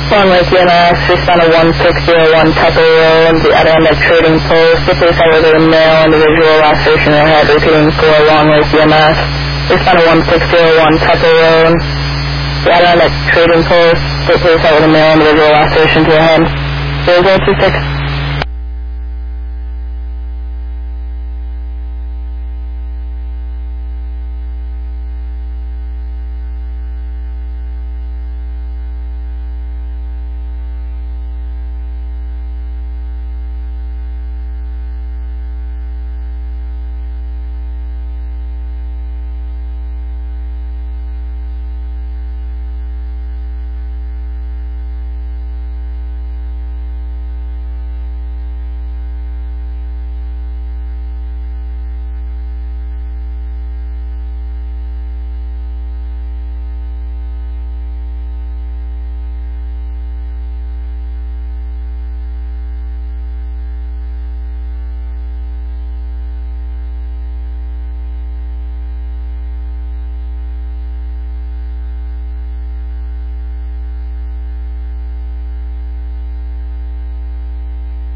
One with EMS, respond to 1601 Tucker Road, the Adirondack Trading Post. The police have a male individual laceration in the head, repeating 4 long with EMS. Respond to 1601 Tucker Road, the Adirondack Trading Post. The police have a male individual laceration to the head. 0026.